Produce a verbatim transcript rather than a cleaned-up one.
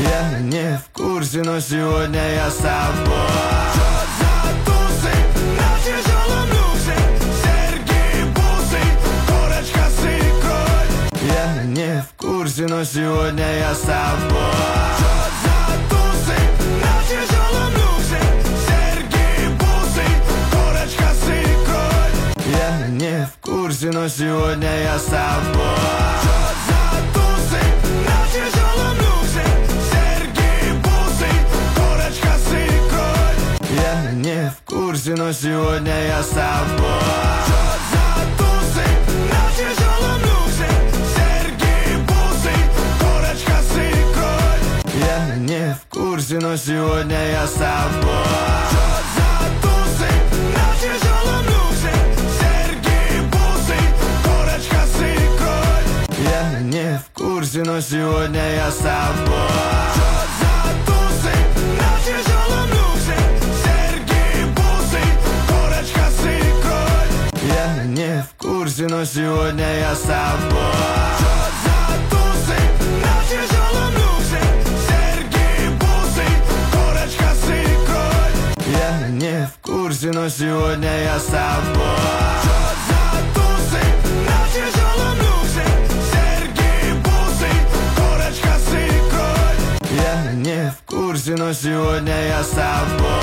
Я не в курсе, но сегодня я с тобой. Что за тусы на тяжелом люксе? Серьги, бусы, корочка с икрой. Я не в курсе, но сегодня я с тобой. Что за тусы на тяжелом люксе? Серьги, бусы, корочка с икрой. Я не в курсе, но сегодня я с тобой. Что за тусы на тяжелом люксе? Серьги, бусы, корочка с икрой. Я не в курсе, но сегодня я с тобой. Что за тусы на тяжелом люксе? Серьги, бусы, корочка с икрой. Я не в курсе, но сегодня я с тобой. Что за тусы на тяжелом люксе? Серьги, бусы, корочка с икрой. Я не в курсе, но сегодня я с тобой. Что за тусы на тяжелом люксе? Серьги, бусы, корочка с икрой. Я не в курсе, но сегодня я с тобой. Что за тусы на тяжелом люксе? Серьги, бусы, корочка с икрой. Я не в курсе, но сегодня я с тобой. Что за тусы на тяжелом люксе? Серьги, бусы, корочка с икрой. Я не в курсе, но сегодня я с тобой.